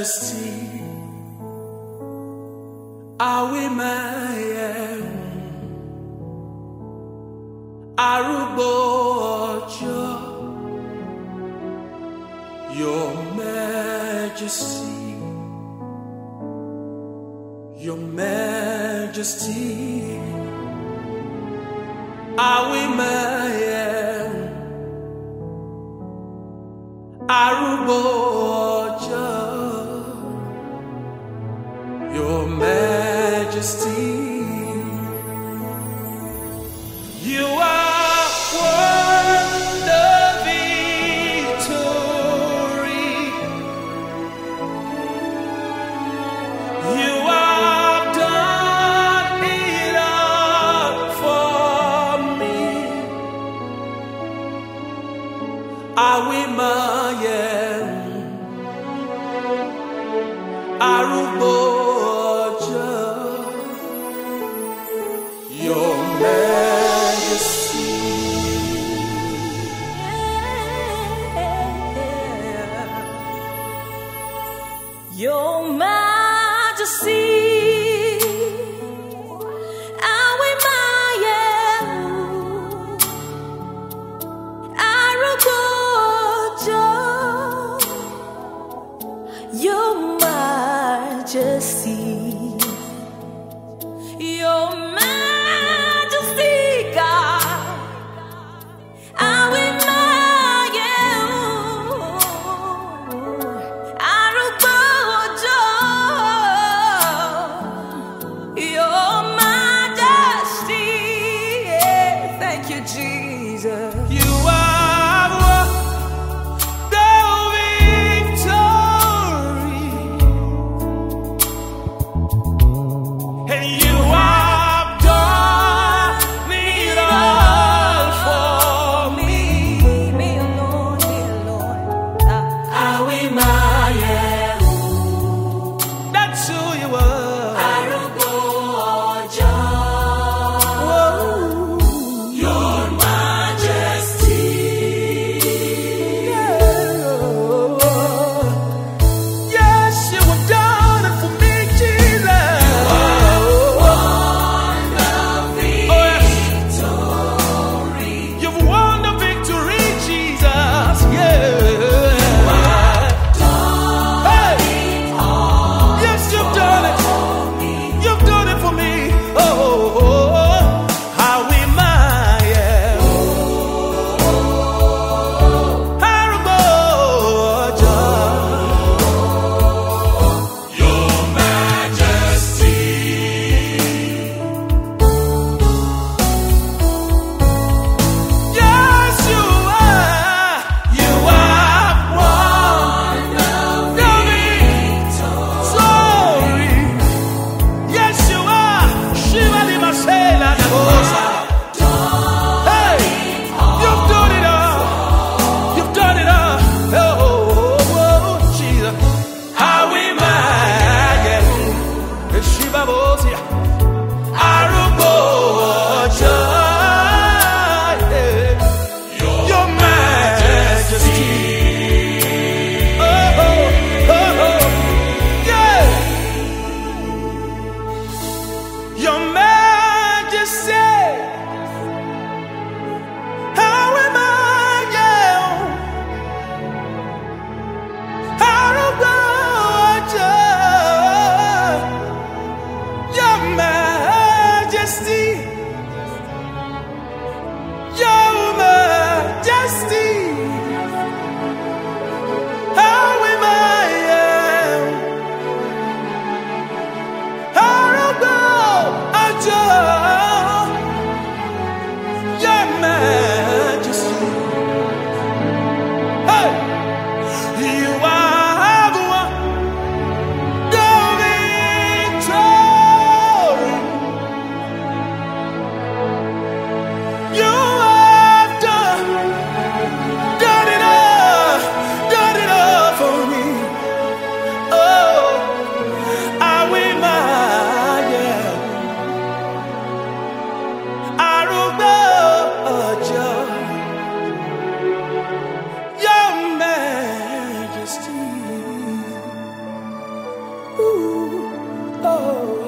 Majesty, Awi Mayem, Arugbo Ojo, Your Majesty, Your Majesty, Awi Mayem, Arugbo Ojo, Your Majesty, you are won the victory. You have done it all for me. Awi Mayem, Arugbo Ojo, Your Majesty. Your Majesty, Awi Mayem, Arugbo Ojo, Your Majesty, Your Majesty, God, Awi Mayem, Arugbo Ojo, Your Majesty. Thank you, Jesus. You are won the victory, and you have done it all for me. Me alone, me alone. Awi Mayem, that's who you are. Arugbo Ojo, Whoa. Your Majesty. Yes, you have done it for me, Jesus. You've won the victory, Jesus. Yeah. Hey. Yes, you've done it. You've done it for me. Awi Mayem, Arugbo Ojo, Your Majesty. Yes, you are. You have won the victory. Yes, you are. Shiva di Masela de Bosa. Hey, you've done it all. You've done it all. Jesus. Awi Mayem, Shiva Bosia, Arugbo Ojo, Your Majesty. Yeah. Your Majesty, Awi Mayem, Arugbo Ojo, Your Majesty, Your Majesty, Awi Mayem, Arugbo Ojo, Your Majesty. Hey, you have won the victory. Ooh, oh.